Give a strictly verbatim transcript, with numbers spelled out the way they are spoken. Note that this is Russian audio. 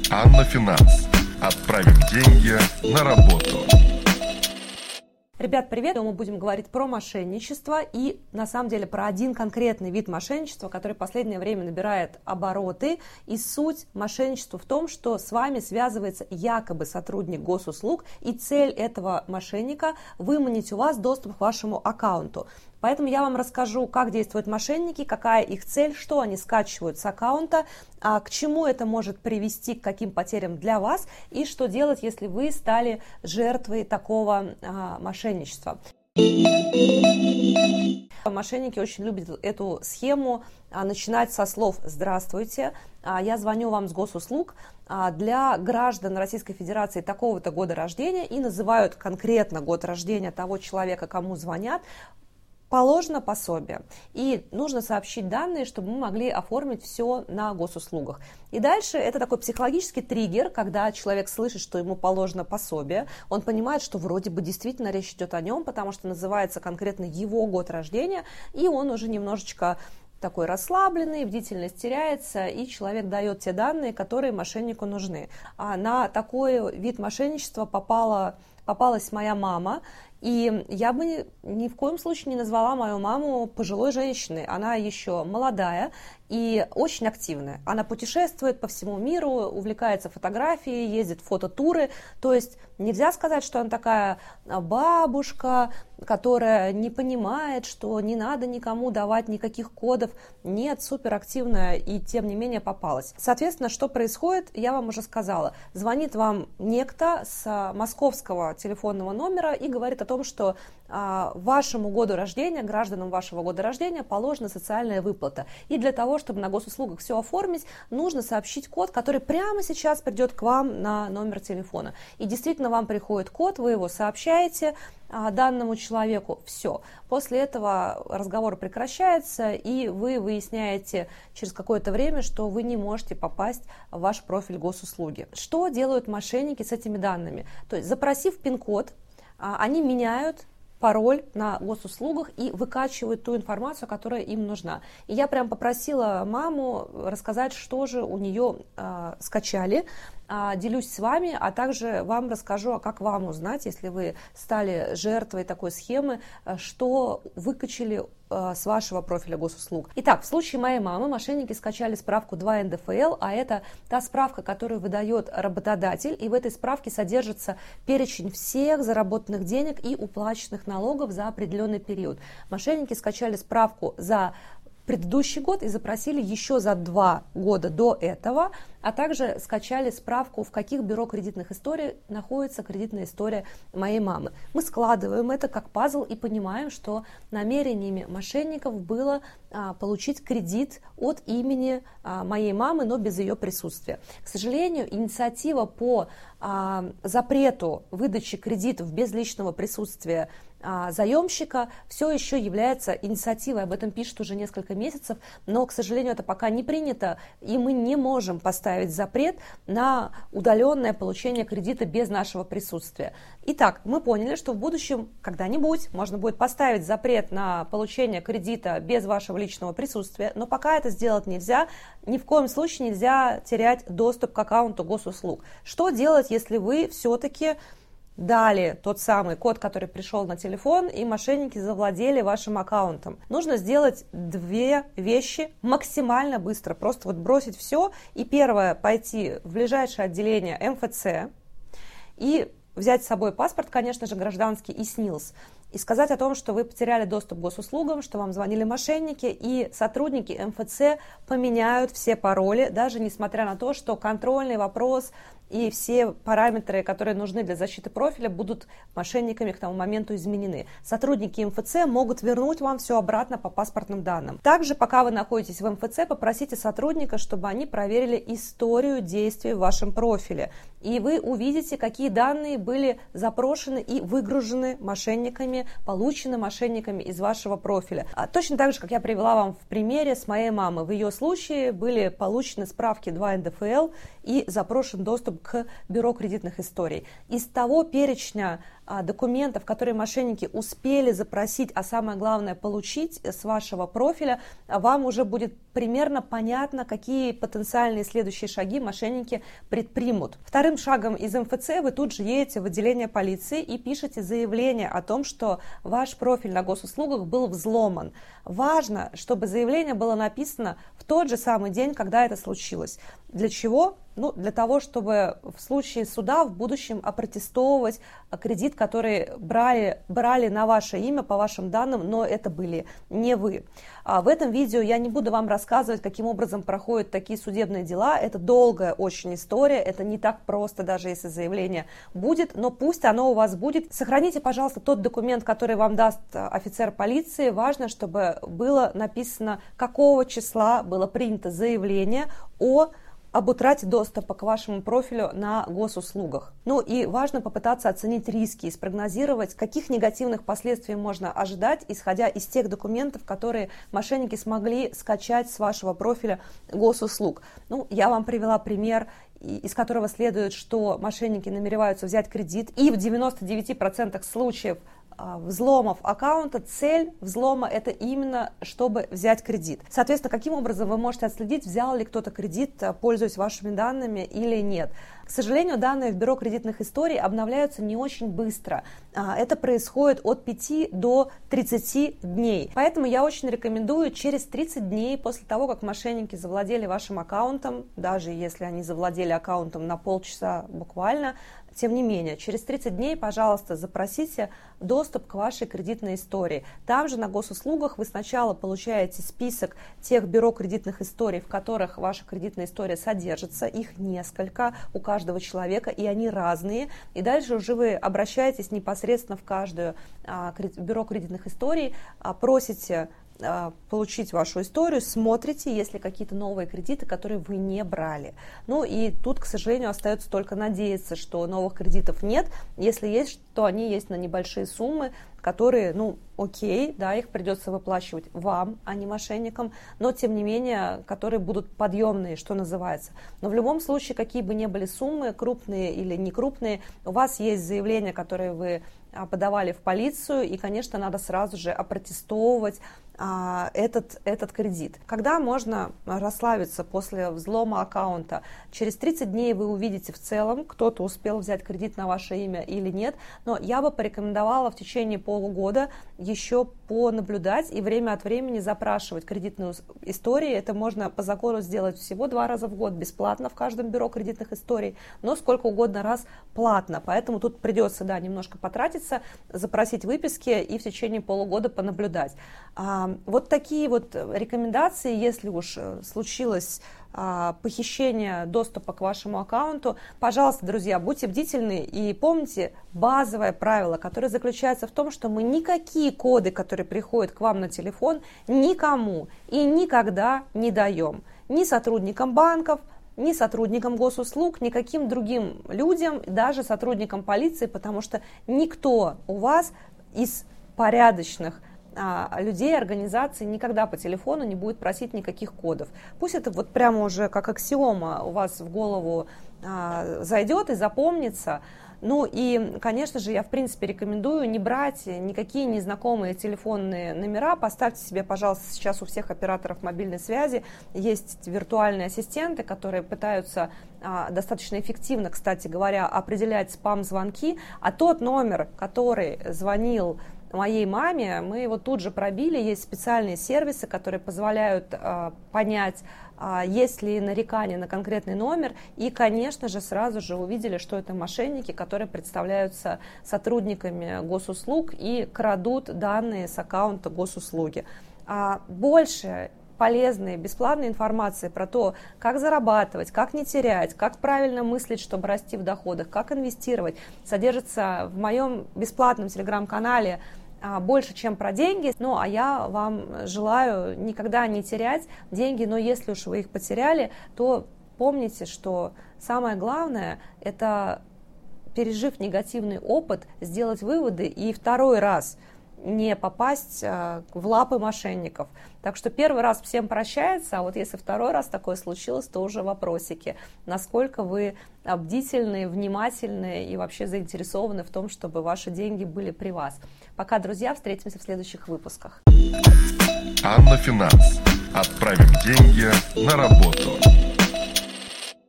Анна Финанс. Отправим деньги на работу. Ребят, привет! Мы будем говорить про мошенничество и, на самом деле, про один конкретный вид мошенничества, который в последнее время набирает обороты. И суть мошенничества в том, что с вами связывается якобы сотрудник госуслуг, и цель этого мошенника – выманить у вас доступ к вашему аккаунту. Поэтому я вам расскажу, как действуют мошенники, какая их цель, что они скачивают с аккаунта, а к чему это может привести, к каким потерям для вас, и что делать, если вы стали жертвой такого а, мошенничества. Мошенники очень любят эту схему а, начинать со слов «Здравствуйте, а, я звоню вам с госуслуг а, для граждан Российской Федерации такого-то года рождения», и называют конкретно год рождения того человека, кому звонят. Положено пособие, и нужно сообщить данные, чтобы мы могли оформить все на госуслугах. И дальше это такой психологический триггер, когда человек слышит, что ему положено пособие, он понимает, что вроде бы действительно речь идет о нем, потому что называется конкретно его год рождения, и он уже немножечко такой расслабленный, бдительность теряется, и человек дает те данные, которые мошеннику нужны. А на такой вид мошенничества попала, попалась моя мама. И я бы ни в коем случае не назвала мою маму пожилой женщиной. Она еще молодая и очень активная. Она путешествует по всему миру, увлекается фотографией, ездит в фототуры. То есть нельзя сказать, что она такая бабушка, которая не понимает, что не надо никому давать никаких кодов. Нет, суперактивная и тем не менее попалась. Соответственно, что происходит, я вам уже сказала. Звонит вам некто с московского телефонного номера и говорит о том, что а, вашему году рождения, гражданам вашего года рождения положена социальная выплата. И для того, чтобы на госуслугах все оформить, нужно сообщить код, который прямо сейчас придет к вам на номер телефона. И действительно вам приходит код, вы его сообщаете а, данному человеку, все. После этого разговор прекращается, и вы выясняете через какое-то время, что вы не можете попасть в ваш профиль госуслуги. Что делают мошенники с этими данными? То есть, запросив пин-код, они меняют пароль на госуслугах и выкачивают ту информацию, которая им нужна. И я прям попросила маму рассказать, что же у нее э, скачали. Э, делюсь с вами, а также вам расскажу, а как вам узнать, если вы стали жертвой такой схемы, э, что выкачали э, с вашего профиля госуслуг. Итак, в случае моей мамы мошенники скачали справку два эн дэ эф эл, а это та справка, которую выдает работодатель, и в этой справке содержится перечень всех заработанных денег и уплаченных налогов за определенный период. Мошенники скачали справку за предыдущий год и запросили еще за два года до этого, а также скачали справку, в каких бюро кредитных историй находится кредитная история моей мамы. Мы складываем это как пазл и понимаем, что намерениями мошенников было а, получить кредит от имени а, моей мамы, но без ее присутствия. К сожалению, инициатива по а, запрету выдачи кредитов без личного присутствия заемщика все еще является инициативой, об этом пишут уже несколько месяцев, но, к сожалению, это пока не принято, и мы не можем поставить запрет на удаленное получение кредита без нашего присутствия. Итак, мы поняли, что в будущем когда-нибудь можно будет поставить запрет на получение кредита без вашего личного присутствия, но пока это сделать нельзя, ни в коем случае нельзя терять доступ к аккаунту госуслуг. Что делать, если вы все-таки дали тот самый код, который пришел на телефон, и мошенники завладели вашим аккаунтом? Нужно сделать две вещи максимально быстро. Просто вот бросить все. И первое, пойти в ближайшее отделение эм эф цэ и взять с собой паспорт, конечно же, гражданский и СНИЛС. И сказать о том, что вы потеряли доступ к госуслугам, что вам звонили мошенники, и сотрудники эм эф цэ поменяют все пароли, даже несмотря на то, что контрольный вопрос и все параметры, которые нужны для защиты профиля, будут мошенниками к тому моменту изменены. Сотрудники эм эф цэ могут вернуть вам все обратно по паспортным данным. Также, пока вы находитесь в эм эф цэ, попросите сотрудника, чтобы они проверили историю действий в вашем профиле. И вы увидите, какие данные были запрошены и выгружены мошенниками, получены мошенниками из вашего профиля. А точно так же, как я привела вам в примере с моей мамой. В ее случае были получены справки два эн дэ эф эл и запрошен доступ к бюро кредитных историй. Из того перечня документов, которые мошенники успели запросить, а самое главное получить с вашего профиля, вам уже будет примерно понятно, какие потенциальные следующие шаги мошенники предпримут. Вторым шагом из эм эф цэ вы тут же едете в отделение полиции и пишете заявление о том, что ваш профиль на госуслугах был взломан. Важно, чтобы заявление было написано в тот же самый день, когда это случилось. Для чего? Ну, для того, чтобы в случае суда в будущем опротестовывать кредит, который брали, брали на ваше имя, по вашим данным, но это были не вы. А в этом видео я не буду вам рассказывать, каким образом проходят такие судебные дела. Это долгая очень история, это не так просто, даже если заявление будет, но пусть оно у вас будет. Сохраните, пожалуйста, тот документ, который вам даст офицер полиции. Важно, чтобы было написано, какого числа было принято заявление о об утрате доступа к вашему профилю на госуслугах. Ну и важно попытаться оценить риски и спрогнозировать, каких негативных последствий можно ожидать, исходя из тех документов, которые мошенники смогли скачать с вашего профиля госуслуг. Ну, я вам привела пример, из которого следует, что мошенники намереваются взять кредит, и в девяноста девяти процентах случаев взломов аккаунта, цель взлома – это именно, чтобы взять кредит. Соответственно, каким образом вы можете отследить, взял ли кто-то кредит, пользуясь вашими данными или нет. К сожалению, данные в бюро кредитных историй обновляются не очень быстро. Это происходит от пяти до тридцати дней. Поэтому я очень рекомендую через тридцать дней после того, как мошенники завладели вашим аккаунтом, даже если они завладели аккаунтом на полчаса буквально, тем не менее, через тридцать дней, пожалуйста, запросите доступ к вашей кредитной истории. Там же на госуслугах вы сначала получаете список тех бюро кредитных историй, в которых ваша кредитная история содержится. Их несколько у каждого человека, и они разные. И дальше уже вы обращаетесь непосредственно в каждое а, бюро кредитных историй, а, просите получить вашу историю, смотрите, есть ли какие-то новые кредиты, которые вы не брали. Ну и тут, к сожалению, остается только надеяться, что новых кредитов нет. Если есть, то они есть на небольшие суммы, которые, ну, окей, да, их придется выплачивать вам, а не мошенникам, но, тем не менее, которые будут подъемные, что называется. Но в любом случае, какие бы ни были суммы, крупные или не крупные, у вас есть заявление, которое вы подавали в полицию, и, конечно, надо сразу же опротестовывать а, этот, этот кредит. Когда можно расслабиться после взлома аккаунта? Через тридцать дней вы увидите в целом, кто-то успел взять кредит на ваше имя или нет, но я бы порекомендовала в течение полугода еще понаблюдать и время от времени запрашивать кредитную историю. Это можно по закону сделать всего два раза в год бесплатно в каждом бюро кредитных историй, но сколько угодно раз платно. Поэтому тут придется, да, немножко потратиться, запросить выписки и в течение полугода понаблюдать. А, вот такие вот рекомендации, если уж случилось а, похищение доступа к вашему аккаунту, пожалуйста, друзья, будьте бдительны и помните базовое правило, которое заключается в том, что мы никакие коды, которые приходят к вам на телефон, никому и никогда не даем. Ни сотрудникам банков, ни сотрудникам госуслуг, никаким другим людям, даже сотрудникам полиции, потому что никто у вас из порядочных а, людей, организаций никогда по телефону не будет просить никаких кодов. Пусть это вот прямо уже как аксиома у вас в голову а, зайдет и запомнится. Ну и, конечно же, я, в принципе, рекомендую не брать никакие незнакомые телефонные номера. Поставьте себе, пожалуйста, сейчас у всех операторов мобильной связи есть виртуальные ассистенты, которые пытаются а, достаточно эффективно, кстати говоря, определять спам-звонки. А тот номер, который звонил моей маме, мы его тут же пробили. Есть специальные сервисы, которые позволяют а, понять, а, есть ли нарекание на конкретный номер. И, конечно же, сразу же увидели, что это мошенники, которые представляются сотрудниками госуслуг и крадут данные с аккаунта госуслуги. А, больше полезной, бесплатной информации про то, как зарабатывать, как не терять, как правильно мыслить, чтобы расти в доходах, как инвестировать, содержится в моем бесплатном телеграм-канале «Больше, чем про деньги». Ну, а я вам желаю никогда не терять деньги, но если уж вы их потеряли, то помните, что самое главное – это, пережив негативный опыт, сделать выводы и второй раз не попасть в лапы мошенников. Так что первый раз всем прощается, а вот если второй раз такое случилось, то уже вопросики, насколько вы бдительны, внимательны и вообще заинтересованы в том, чтобы ваши деньги были при вас. Пока, друзья, встретимся в следующих выпусках. Анна Финанс. Отправим деньги на работу.